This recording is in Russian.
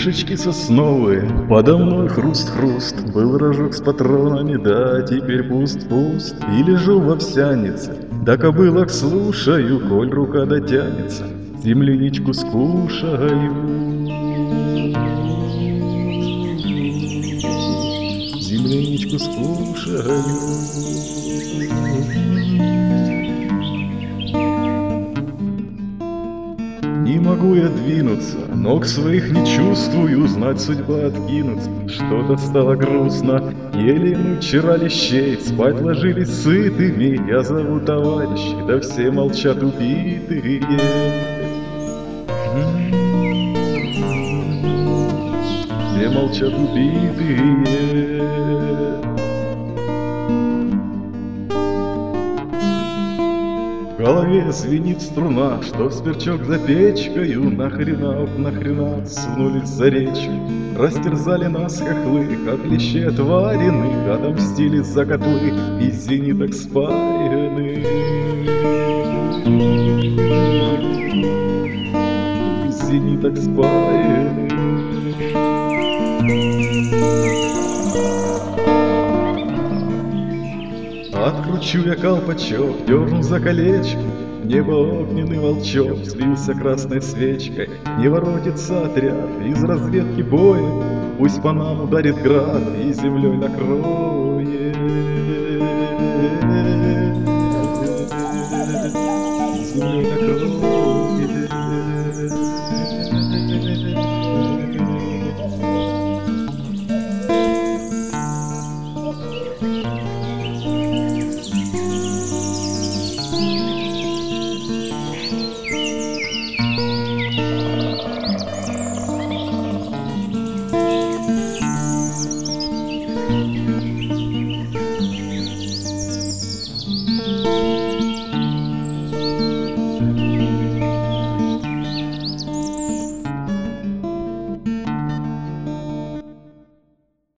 Шишечки сосновые, подо мной хруст-хруст. Был рожок с патронами, да теперь пуст-пуст. И лежу в овсянице, да кобылок слушаю, коль рука дотянется, земляничку скушаю. Земляничку скушаю. Не могу я двинуться, ног своих не чувствую, знать судьба откинуться. Что-то стало грустно, ели мы вчера лещей, спать ложились сытыми, я зову товарищей, да все молчат убитые. Все молчат убитые. В голове звенит струна, что сверчок за печкою. Нахрена сунулись за речку. Растерзали нас хохлы, как лещи отварены, отомстили за котлы из зениток спарены. Из зениток спарены. Откручу я колпачок, дерну за колечко, в небо огненный волчок взвился красной свечкой. Не воротится отряд из разведки боя, пусть по нам ударит град и землей накроет. Землей накроет.